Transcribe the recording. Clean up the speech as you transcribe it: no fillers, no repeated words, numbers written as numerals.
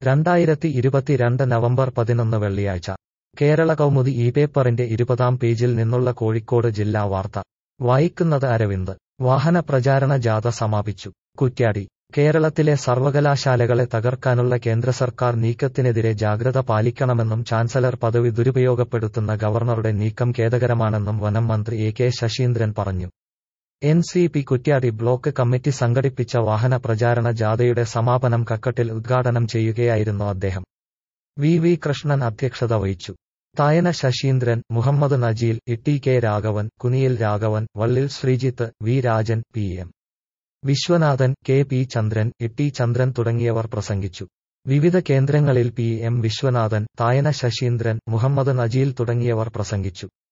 2022 November 11 വെള്ളിയാഴ്ച കേരള കൗമുദി ഈ പേപ്പറിന്റെ 20-ാം പേജിൽ നിന്നുള്ള കോഴിക്കോട് ജില്ലാ വാർത്ത വായിക്കുന്നത് അരവിന്ദ്. വാഹന പ്രചാരണ ജാഥ സമാപിച്ചു. കുറ്റ്യാടി. കേരളത്തിലെ സർവകലാശാലകളെ തകർക്കാനുള്ള കേന്ദ്ര സർക്കാർ നീക്കത്തിനെതിരെ ജാഗ്രത പാലിക്കണമെന്നും ചാൻസലർ പദവി ദുരുപയോഗപ്പെടുത്തുന്ന ഗവർണറുടെ നീക്കം ഖേദകരമാണെന്നും വനം മന്ത്രി എ കെ ശശീന്ദ്രൻ പറഞ്ഞു. എൻ.സി.പി. കുറ്റ്യാടി ബ്ലോക്ക് കമ്മിറ്റി സംഘടിപ്പിച്ച വാഹന പ്രചാരണ ജാഥയുടെ സമാപനം കക്കട്ടിൽ ഉദ്ഘാടനം ചെയ്യുകയായിരുന്നു അദ്ദേഹം. വി. കൃഷ്ണൻ അധ്യക്ഷത വഹിച്ചു. Thayana Saseendran, Muhammad Najeel, T. K. Raghavan, Kuniyil Raghavan, Vallil Sreejith, V. Rajan, P. M. Viswanathan, K. P. Chandran, T. Chandran തുടങ്ങിയവർ പ്രസംഗിച്ചു. വിവിധ കേന്ദ്രങ്ങളിൽ പി. എം. വിശ്വനാഥൻ, തായന ശശീന്ദ്രൻ, മുഹമ്മദ് നജീൽ തുടങ്ങിയവർ പ്രസംഗിച്ചു.